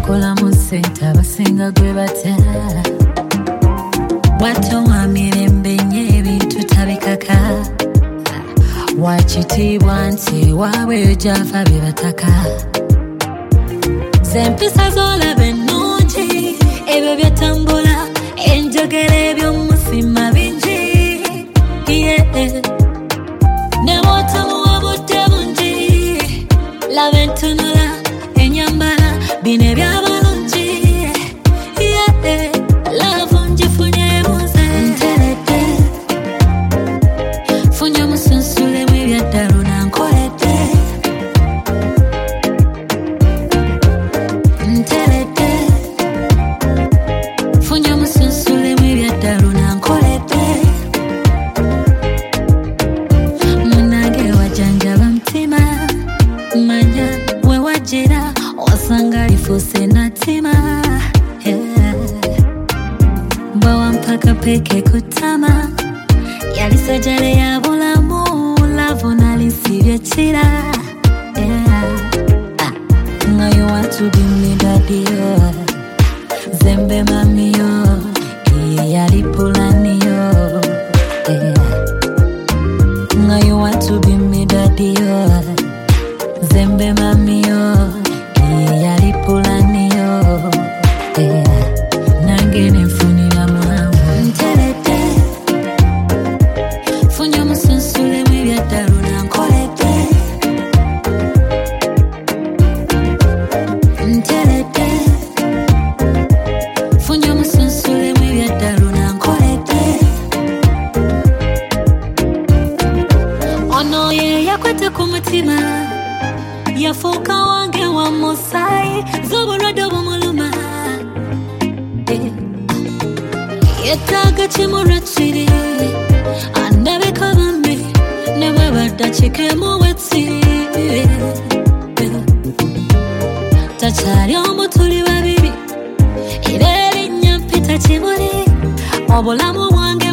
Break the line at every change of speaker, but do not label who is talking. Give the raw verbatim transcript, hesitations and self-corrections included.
Wakola mu senta basinga gwe batya Wato wa mirembe nye ebintu tabikaka Wachitibwa nti wawe jafa bibataka Zempisa zolaba ennungi ebyo byatambula enjogera eby'omusima bingi yeah. Ne bw'otamuwa budde bungi laba entunula enyambala bino eby'abalungi yeah. Love ngifunye bunze nteredde funye omusunsule mw'ebyaddalo nankoledde nteredde funye omusunsule mw'ebyaddalo nankoledde munange wajanjaba mutima manya we wajjira wasanga lifuuse natima yeah. Bwe wampaka peke kutama yali sajjale ya bulamu lavo nalisibye kira yeah. ah. Nga you want to be me daddy yo Zembe mami yo iye yali pulani yo yeah. Nga you want to be me daddy yo Zembe mami yo iye yali pulani yo yeah. Nange nenfunira mwangu nteredde funye omusunsule mw'ebyaddalo nankoledde nteredde funye omusunsule mw'ebyaddalo nankoledde ono ye yakwata ku mutima yafuuka wange wa musaayi z'obulwadde obumuluma yettaaga kimulwa kiri andabika bambi ne bwe badda kikemu wetsi takyali omu tuli babiri era erinnya mpita kimuli obulamu bwange